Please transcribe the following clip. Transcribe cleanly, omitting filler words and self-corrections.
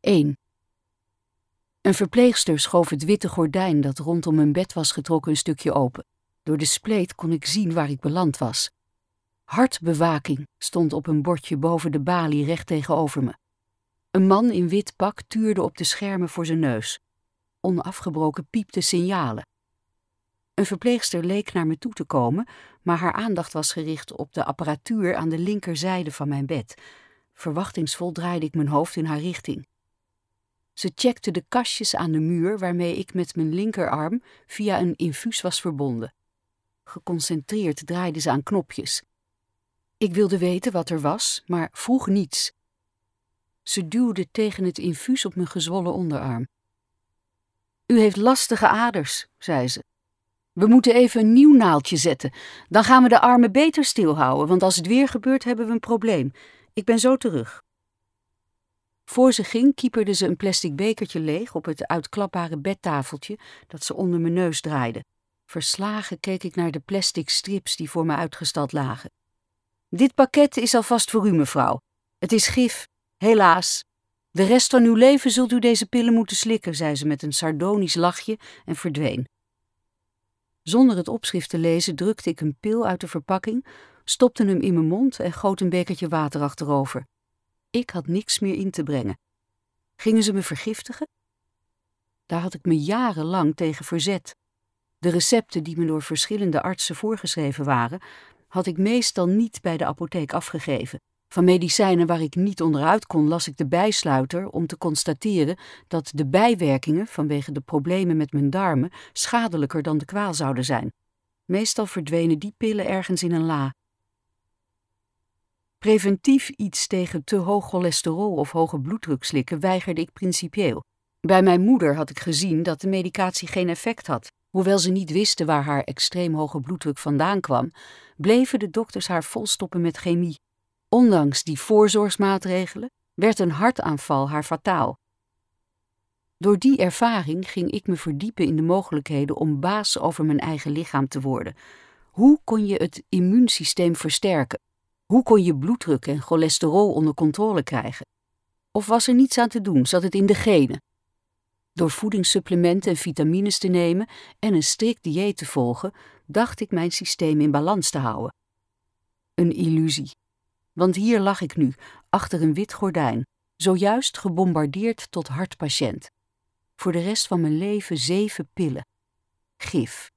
1. Een verpleegster schoof het witte gordijn dat rondom mijn bed was getrokken een stukje open. Door de spleet kon ik zien waar ik beland was. Hartbewaking stond op een bordje boven de balie recht tegenover me. Een man in wit pak tuurde op de schermen voor zijn neus. Onafgebroken piepte signalen. Een verpleegster leek naar me toe te komen, maar haar aandacht was gericht op de apparatuur aan de linkerzijde van mijn bed. Verwachtingsvol draaide ik mijn hoofd in haar richting. Ze checkte de kastjes aan de muur waarmee ik met mijn linkerarm via een infuus was verbonden. Geconcentreerd draaide ze aan knopjes. Ik wilde weten wat er was, maar vroeg niets. Ze duwde tegen het infuus op mijn gezwollen onderarm. U heeft lastige aders, zei ze. We moeten even een nieuw naaldje zetten. Dan gaan we de armen beter stilhouden, want als het weer gebeurt hebben we een probleem. Ik ben zo terug. Voor ze ging kieperde ze een plastic bekertje leeg op het uitklapbare bedtafeltje dat ze onder mijn neus draaide. Verslagen keek ik naar de plastic strips die voor me uitgestald lagen. Dit pakket is alvast voor u, mevrouw. Het is gif, helaas. De rest van uw leven zult u deze pillen moeten slikken, zei ze met een sardonisch lachje en verdween. Zonder het opschrift te lezen drukte ik een pil uit de verpakking, stopte hem in mijn mond en goot een bekertje water achterover. Ik had niks meer in te brengen. Gingen ze me vergiftigen? Daar had ik me jarenlang tegen verzet. De recepten die me door verschillende artsen voorgeschreven waren, had ik meestal niet bij de apotheek afgegeven. Van medicijnen waar ik niet onderuit kon, las ik de bijsluiter om te constateren dat de bijwerkingen vanwege de problemen met mijn darmen schadelijker dan de kwaal zouden zijn. Meestal verdwenen die pillen ergens in een la. Preventief iets tegen te hoog cholesterol of hoge bloeddruk slikken weigerde ik principieel. Bij mijn moeder had ik gezien dat de medicatie geen effect had. Hoewel ze niet wisten waar haar extreem hoge bloeddruk vandaan kwam, bleven de dokters haar volstoppen met chemie. Ondanks die voorzorgsmaatregelen werd een hartaanval haar fataal. Door die ervaring ging ik me verdiepen in de mogelijkheden om baas over mijn eigen lichaam te worden. Hoe kon je het immuunsysteem versterken? Hoe kon je bloeddruk en cholesterol onder controle krijgen? Of was er niets aan te doen, zat het in de genen? Door voedingssupplementen en vitamines te nemen en een strikt dieet te volgen, dacht ik mijn systeem in balans te houden. Een illusie. Want hier lag ik nu, achter een wit gordijn, zojuist gebombardeerd tot hartpatiënt. Voor de rest van mijn leven 7 pillen. Gif.